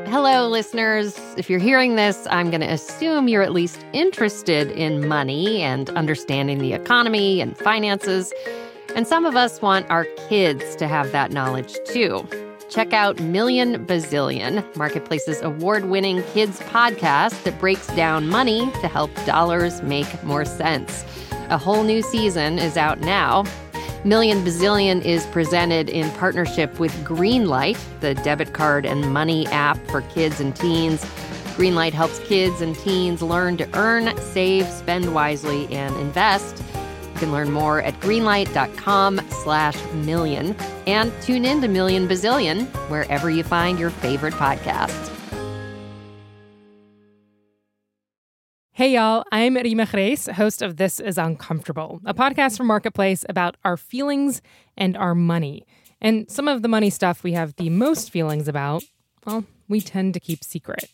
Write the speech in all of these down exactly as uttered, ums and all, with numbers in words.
Hello, listeners. If you're hearing this, I'm going to assume you're at least interested in money and understanding the economy and finances. And some of us want our kids to have that knowledge, too. Check out Million Bazillion, Marketplace's award-winning kids podcast that breaks down money to help dollars make more sense. A whole new season is out now. Million Bazillion is presented in partnership with Greenlight, the debit card and money app for kids and teens. Greenlight helps kids and teens learn to earn, save, spend wisely, and invest. You can learn more at greenlight.com slash million. And tune in to Million Bazillion wherever you find your favorite podcasts. Hey, y'all. I'm Rima Reis, host of This is Uncomfortable, a podcast from Marketplace about our feelings and our money. And some of the money stuff we have the most feelings about, well, we tend to keep secret.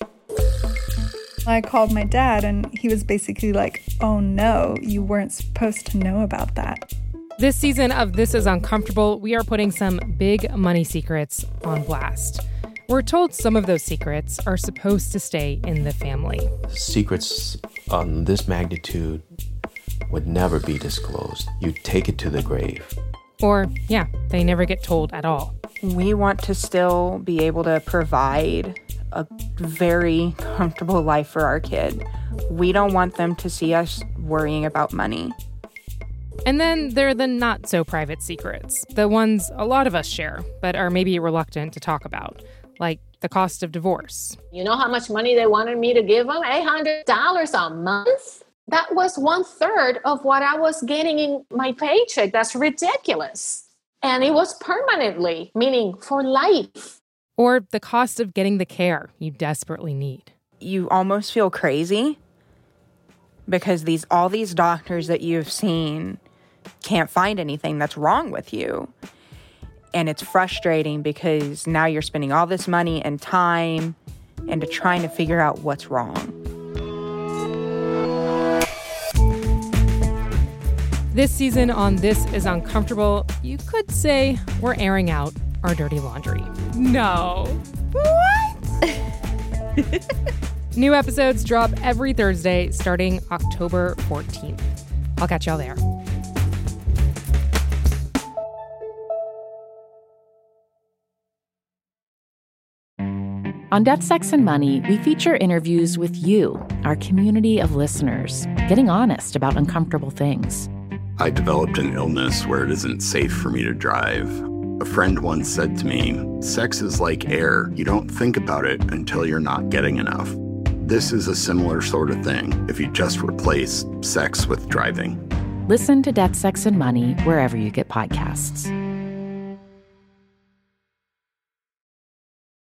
I called my dad, and he was basically like, oh no, you weren't supposed to know about that. This season of This is Uncomfortable, we are putting some big money secrets on blast. We're told some of those secrets are supposed to stay in the family. Secrets on this magnitude would never be disclosed. You take it to the grave. Or, yeah, they never get told at all. We want to still be able to provide a very comfortable life for our kid. We don't want them to see us worrying about money. And then there are the not-so-private secrets, the ones a lot of us share, but are maybe reluctant to talk about, like the cost of divorce. You know how much money they wanted me to give them? eight hundred dollars a month? That was one third of what I was getting in my paycheck. That's ridiculous. And it was permanently, meaning for life. Or the cost of getting the care you desperately need. You almost feel crazy because these all these doctors that you've seen can't find anything that's wrong with you. And it's frustrating because now you're spending all this money and time into trying to figure out what's wrong. This season on This is Uncomfortable, you could say we're airing out our dirty laundry. No. What? New episodes drop every Thursday starting October fourteenth. I'll catch y'all there. On Debt, Sex, and Money, we feature interviews with you, our community of listeners, getting honest about uncomfortable things. I developed an illness where it isn't safe for me to drive. A friend once said to me, sex is like air. You don't think about it until you're not getting enough. This is a similar sort of thing if you just replace sex with driving. Listen to Debt, Sex, and Money wherever you get podcasts.